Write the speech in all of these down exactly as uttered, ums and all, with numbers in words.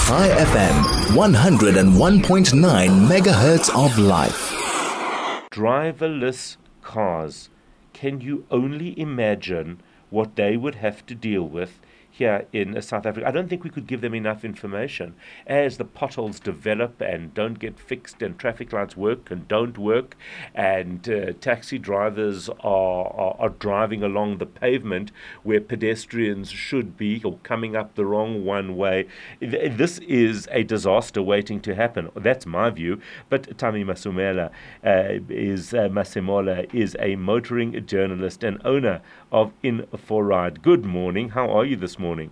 High F M, one oh one point nine megahertz of life. Driverless cars. Can you only imagine what they would have to deal with here in South Africa? I don't think we could give them enough information. As the potholes develop and don't get fixed, and traffic lights work and don't work, and uh, taxi drivers are, are, are driving along the pavement where pedestrians should be, or coming up the wrong one way. This is a disaster waiting to happen. That's my view. But Tami Masumela uh, is uh, Masemola is a motoring journalist and owner of In For Ride. Good morning. How are you this morning? morning.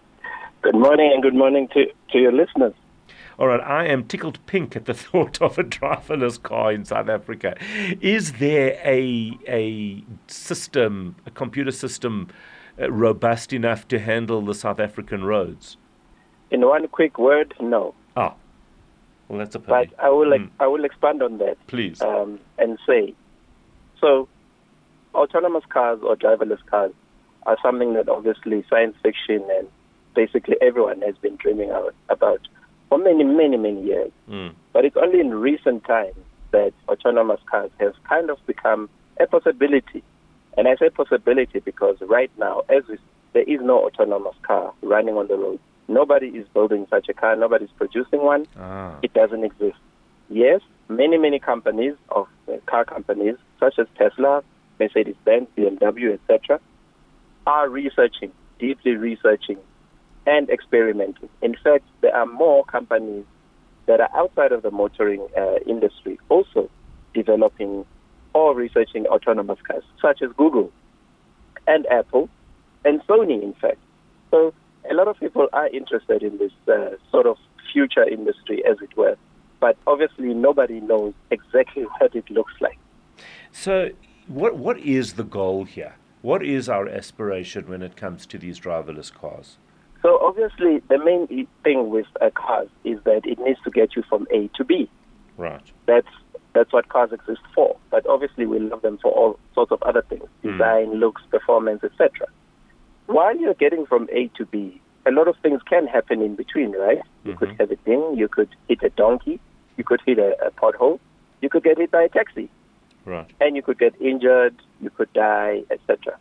Good morning, and good morning to, to your listeners. All right, I am tickled pink at the thought of a driverless car in South Africa. Is there a a system, a computer system, uh, robust enough to handle the South African roads? In one quick word, no. Ah, well, that's a pity. But I will mm. I will expand on that. Please. Um, and say, so autonomous cars or driverless cars are something that obviously science fiction and basically everyone has been dreaming about for many, many, many years. Mm. But it's only in recent times that autonomous cars have kind of become a possibility. And I say possibility because right now, as we, there is no autonomous car running on the road. Nobody is building such a car. Nobody's producing one. Ah. It doesn't exist. Yes, many, many companies, of uh, car companies, such as Tesla, Mercedes-Benz, B M W, et cetera, are researching, deeply researching, and experimenting. In fact, there are more companies that are outside of the motoring uh, industry also developing or researching autonomous cars, such as Google and Apple and Sony, in fact. So a lot of people are interested in this uh, sort of future industry, as it were. But obviously, nobody knows exactly what it looks like. So what what is the goal here? What is our aspiration when it comes to these driverless cars? So obviously, the main thing with uh, cars is that it needs to get you from A to B. Right. That's that's what cars exist for. But obviously, we love them for all sorts of other things: Mm. design, looks, performance, et cetera. While you're getting from A to B, a lot of things can happen in between, right? You Mm-hmm. could have a ding, you could hit a donkey, you could hit a, a pothole, you could get hit by a taxi. Right. And you could get injured, you could die, et cetera.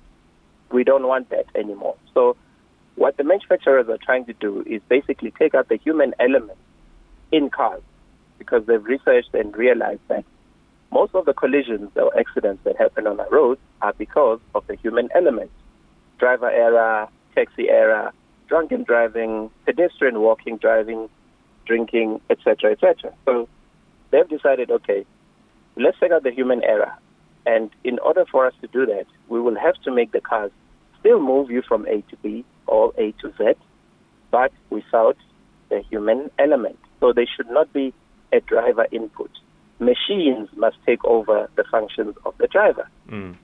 We don't want that anymore. So what the manufacturers are trying to do is basically take out the human element in cars, because they've researched and realized that most of the collisions or accidents that happen on the road are because of the human element. Driver error, taxi error, drunken driving, pedestrian walking, driving, drinking, et cetera, et cetera. So they've decided, okay, let's take out the human error. And in order for us to do that, we will have to make the cars still move you from A to B or A to Z, but without the human element. So they should not be a driver input. Machines must take over the functions of the driver. Mm.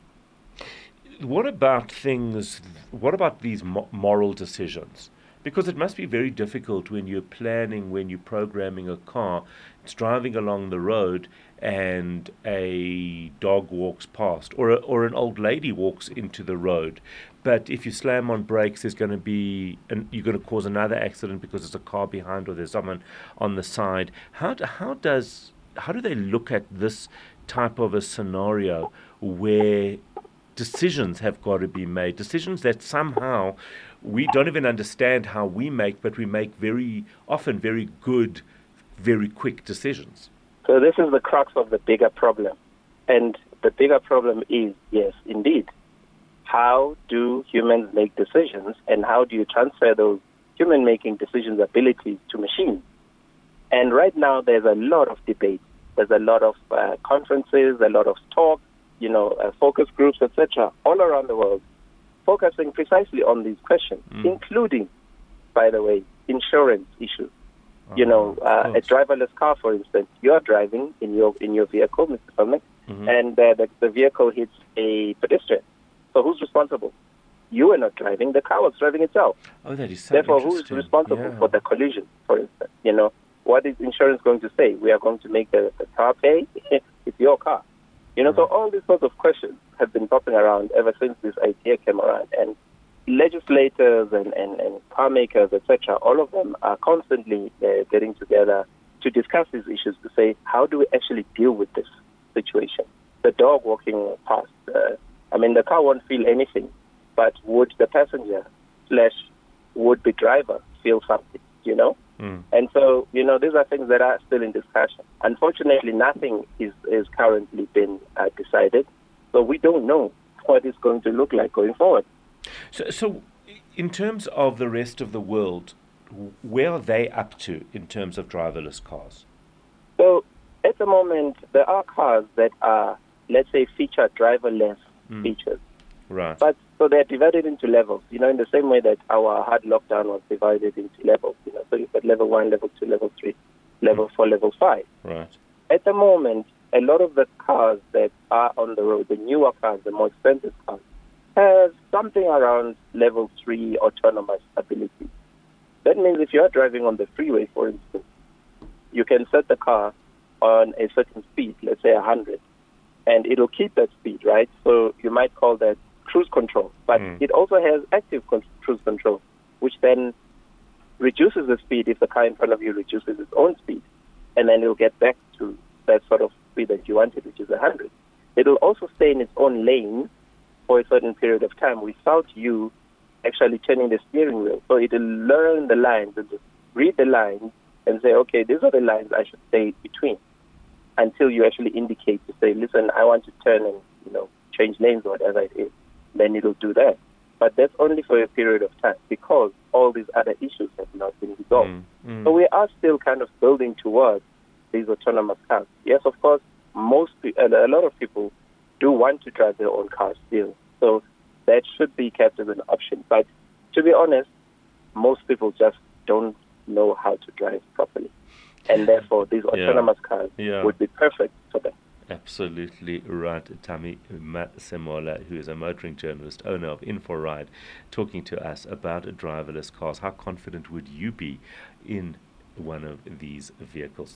What about things, what about these mo- moral decisions? Because it must be very difficult when you're planning, when you're programming a car, it's driving along the road and a dog walks past, or a, or an old lady walks into the road. But if you slam on brakes, there's going to be, an, you're going to cause another accident because there's a car behind or there's someone on the side. How do, how does how do they look at this type of a scenario where decisions have got to be made, decisions that somehow we don't even understand how we make, but we make very often very good, very quick decisions? So this is the crux of the bigger problem. And the bigger problem is, yes, indeed, how do humans make decisions, and how do you transfer those human-making decisions abilities to machines? And right now there's a lot of debate. There's a lot of uh, conferences, a lot of talk, you know, uh, focus groups, et cetera, all around the world, focusing precisely on these questions, mm. including, by the way, insurance issues. Uh-huh. You know, uh, a driverless car, for instance, you're driving in your in your vehicle, Mister Selman, mm-hmm. and uh, the, the vehicle hits a pedestrian. So who's responsible? You are not driving; the car was driving itself. Oh, that is so Therefore, who is responsible yeah. for the collision, for instance? You know, what is insurance going to say? We are going to make the, the car pay. It's your car. You know, right. So all these sorts of questions have been popping around ever since this idea came around. And legislators and, and, and car makers, et cetera, all of them are constantly uh, getting together to discuss these issues to say, how do we actually deal with this situation? The dog walking past, uh, I mean, the car won't feel anything, but would the passenger slash would-be driver feel something, you know? Mm. And so, you know, these are things that are still in discussion. Unfortunately, nothing is, is currently been uh, decided, so we don't know what it's going to look like going forward. So, so, in terms of the rest of the world, where are they up to in terms of driverless cars? So, at the moment, there are cars that are, let's say, feature driverless Mm. features. Right. But so they're divided into levels, you know, in the same way that our hard lockdown was divided into levels, you know. So you've got level one, level two, level three, level four, level five. Right. At the moment, a lot of the cars that are on the road, the newer cars, the more expensive cars, have something around level three autonomous ability. That means if you are driving on the freeway, for instance, you can set the car on a certain speed, let's say one hundred, and it'll keep that speed, right? So you might call that cruise control. But Mm. it also has active con- cruise control, which then reduces the speed if the car in front of you reduces its own speed. And then it'll get back to that sort of speed that you wanted, which is one hundred. It'll also stay in its own lane for a certain period of time without you actually turning the steering wheel. So it'll learn the lines and just read the lines and say, okay, these are the lines I should stay between, until you actually indicate to say, listen, I want to turn and, you know, change lanes or whatever it is. Then it'll do that. But that's only for a period of time because all these other issues have not been resolved. Mm, mm. So we are still kind of building towards these autonomous cars. Yes, of course, most pe- a lot of people do want to drive their own cars still. So that should be kept as an option. But to be honest, most people just don't know how to drive properly. And therefore, these autonomous yeah. cars yeah. would be perfect for them. Absolutely right. Tami Masemola, who is a motoring journalist, owner of InfoRide, talking to us about driverless cars. How confident would you be in one of these vehicles?